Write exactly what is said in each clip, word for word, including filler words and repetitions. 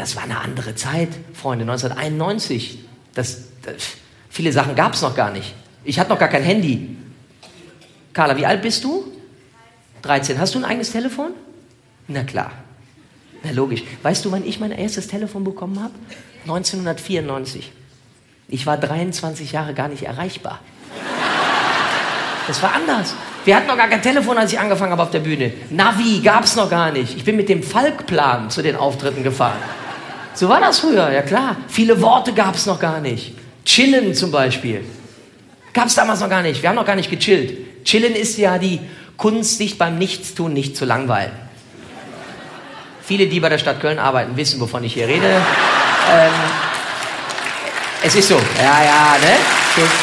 das war eine andere Zeit, Freunde, neunzehnhunderteinundneunzig. Das, das, viele Sachen gab es noch gar nicht. Ich hatte noch gar kein Handy. Carla, wie alt bist du? dreizehn. Hast du ein eigenes Telefon? Na klar. Na logisch. Weißt du, wann ich mein erstes Telefon bekommen habe? neunzehnhundertvierundneunzig. Ich war dreiundzwanzig Jahre gar nicht erreichbar. Das war anders. Wir hatten noch gar kein Telefon, als ich angefangen habe auf der Bühne. Navi gab es noch gar nicht. Ich bin mit dem Falkplan zu den Auftritten gefahren. So war das früher, ja klar. Viele Worte gab es noch gar nicht. Chillen zum Beispiel. Gab es damals noch gar nicht. Wir haben noch gar nicht gechillt. Chillen ist ja die Kunst, sich beim Nichtstun nicht zu langweilen. Viele, die bei der Stadt Köln arbeiten, wissen, wovon ich hier rede. Ähm, es ist so. Ja, ja, ne? So. Ja.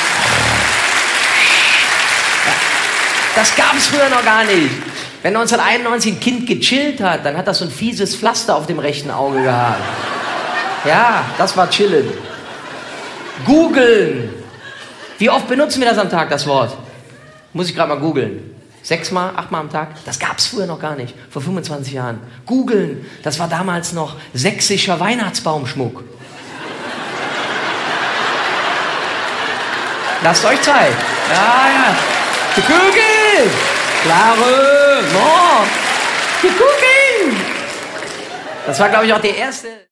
Das gab es früher noch gar nicht. Wenn neunzehnhunderteinundneunzig ein Kind gechillt hat, dann hat das so ein fieses Pflaster auf dem rechten Auge gehabt. Ja, das war chillen. Googeln. Wie oft benutzen wir das am Tag, das Wort? Muss ich gerade mal googeln. Sechsmal, achtmal am Tag? Das gab es früher noch gar nicht. Vor fünfundzwanzig Jahren. Googeln, das war damals noch sächsischer Weihnachtsbaumschmuck. Lasst euch Zeit. Ja, ja. Googeln! Klare! No! Googeln! Das war, glaube ich, auch der erste...